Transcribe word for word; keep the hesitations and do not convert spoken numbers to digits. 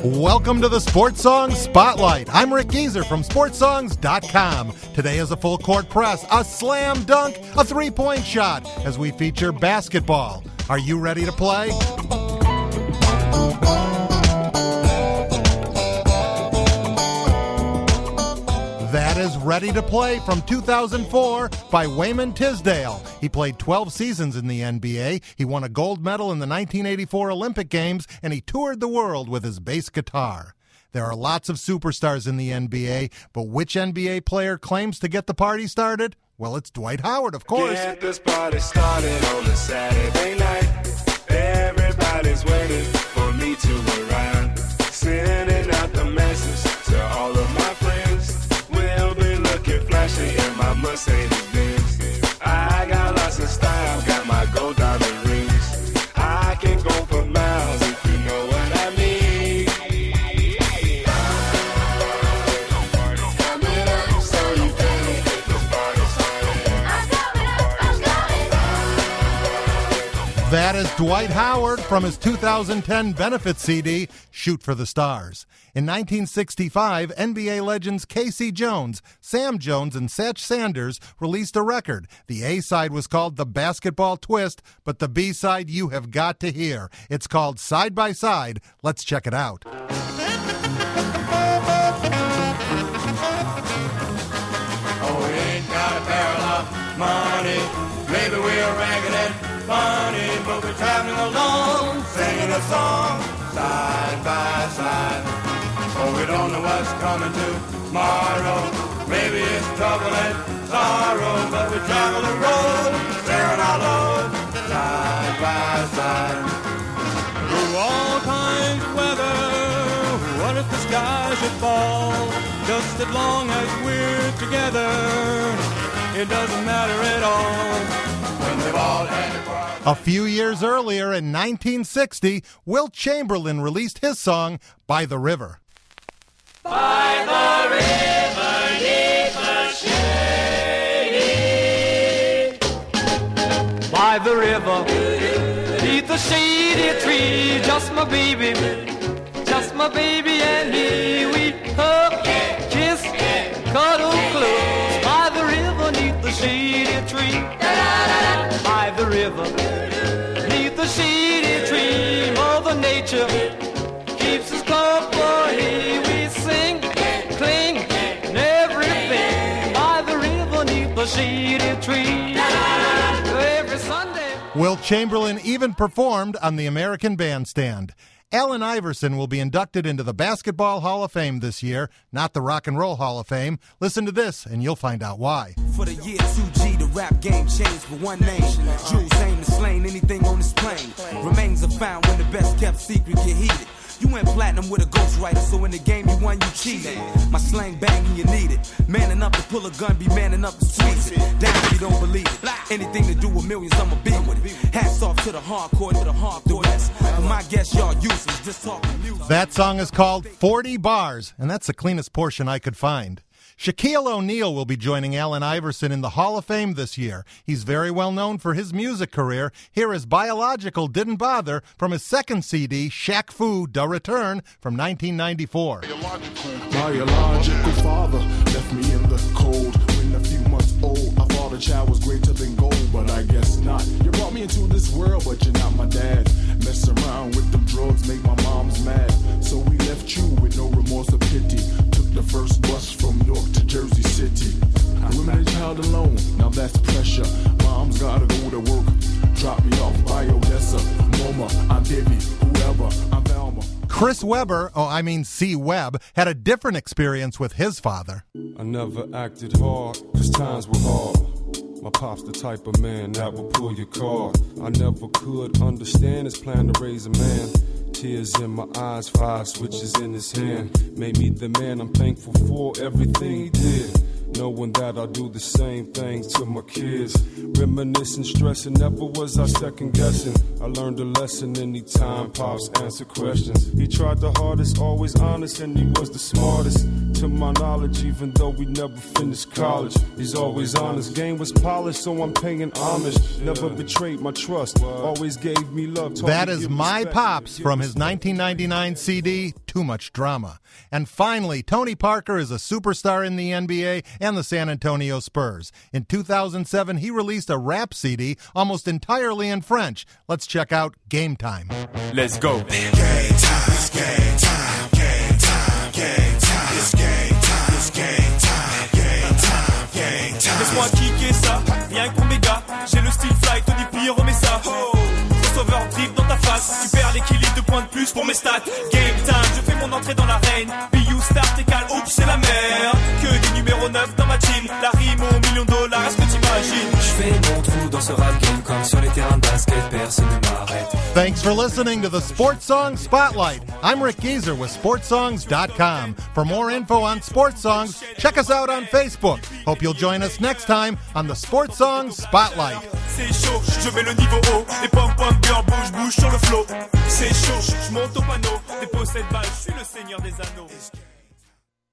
Welcome to the Sports Songs Spotlight. I'm Rick Gieser from sports songs dot com. Today is a full court press, a slam dunk, a three-point shot as we feature basketball. Are you ready to play? That is Ready to Play from two thousand four by Wayman Tisdale. He played twelve seasons in the N B A. He won a gold medal in the nineteen eighty-four Olympic Games, and he toured the world with his bass guitar. There are lots of superstars in the N B A, but which N B A player claims to get the party started? Well, it's Dwight Howard, of course. Get this party started on a Saturday night. Everybody's waiting for me to arrive. Sending out the message to all of my friends. We'll be looking flashy in my Mercedes Benz. I got lots of style, got my gold diamond rings. I can go for miles if you know what I mean. Coming up, so you better get this party started. I'm coming up, I'm coming. That is Dwight Howard from his two thousand ten benefit C D, Shoot for the Stars. In nineteen sixty-five, N B A legends Casey Jones, Sam Jones, and Satch Sanders released a record. The A-side was called The Basketball Twist, but the B-side you have got to hear. It's called Side by Side. Let's check it out. Oh, we ain't got a barrel of money. Maybe we're ragged and funny, but we're traveling along, singing a song, side by side. Oh, we don't know what's coming tomorrow. Maybe it's trouble and sorrow, but we travel the road, staring our load, side by side. Through all kinds of weather, what if the sky should fall? Just as long as we're together, it doesn't matter at all. When they've all had a quarrel. A few years earlier, in nineteen sixty, Wilt Chamberlain released his song, By the River. By the river, neath the shady. By the river, neath the shady tree, just my baby, just my baby and me. We hug, kiss, cuddle close. By the river, neath the shady tree. By the river, neath the shady tree, Mother Nature keeps us company. We sing, cling, and everything by the river neath the shady tree. Every Sunday. Wilt Chamberlain even performed on the American Bandstand. Allen Iverson will be inducted into the Basketball Hall of Fame this year, not the Rock and Roll Hall of Fame. Listen to this, and you'll find out why. For the year two G, the rap game changed for one name. Jules aim to slain anything on this plane. Remains are found when the best kept secret get heated. You went platinum with a ghostwriter, so in the game you won, you cheated. My slang banging, you need it. Man enough to pull a gun, be man enough to squeeze it. Down if you don't believe it. Anything to do with millions, I'ma be with it. Hats off to the hardcore, to the hard, the West. For my guess, y'all useless, just talking music. That song is called forty bars, and that's the cleanest portion I could find. Shaquille O'Neal will be joining Allen Iverson in the Hall of Fame this year. He's very well known for his music career. Here is Biological Didn't Bother from his second C D, Shaq Fu Da Return from nineteen ninety-four. Biological father left me in the cold when a few months old. I thought a child was greater than gold, but I guess not. You brought me into this world, but you're not my dad. Mess around with them drugs, make my mom's mad. So we left you with no remorse or pity. Took the first bus from Newark to Jersey City. Women a child alone, now that's pressure. Mom's gotta go to work. Drop me off by Odessa. Moma, I'm Debbie, whoever, I'm Velma. Chris Webber, oh, I mean C. Webb, had a different experience with his father. I never acted hard, cause times were hard. My pop's the type of man that will pull your card. I never could understand his plan to raise a man. Tears in my eyes, five switches in his hand. Made me the man I'm thankful for everything he did. Knowing that I'll do the same things to my kids. Reminiscing, stressing, never was I second guessing. I learned a lesson anytime Pops answered questions. He tried the hardest, always honest, and he was the smartest. To my knowledge, even though we never finished college, he's always honest. Game was polished, so I'm paying homage. Never betrayed my trust, always gave me love. That is My Pops from his nineteen ninety-nine C D, Too Much Drama. And finally, Tony Parker is a superstar in the N B A and the San Antonio Spurs. In two thousand seven, he released a rap C D almost entirely in French. Let's check out Game Time. Let's go. Game time, it's game time, game time, game time, it's game time, it's game time, game time, game time. Laisse-moi kicker ça, rien que pour mes gars. J'ai le style fly, Tony P, remets ça. Oh, crossover drip dans ta face. Tu perds l'équilibre, deux points de plus pour mes stats. Game time, je fais mon entrée dans l'arène. P U start et cal, oups, c'est la merde. Que des numéros neuf dans ma team. La rime au million de dollars, est-ce que t'imagines? Je fais mon trou dans ce rap game comme sur les terrains de basket, personne ne m'arrête. Thanks for listening to the Sports Songs Spotlight. I'm Rick Geezer with sports songs dot com. For more info on sports songs, check us out on Facebook. Hope you'll join us next time on the Sports Songs Spotlight. C'est chaud, je mets le niveau haut. Les pom-pom girls bouge, bouge sur le flow. C'est chaud, je monte au panneau. Dépose cette balle, je suis le seigneur des anneaux.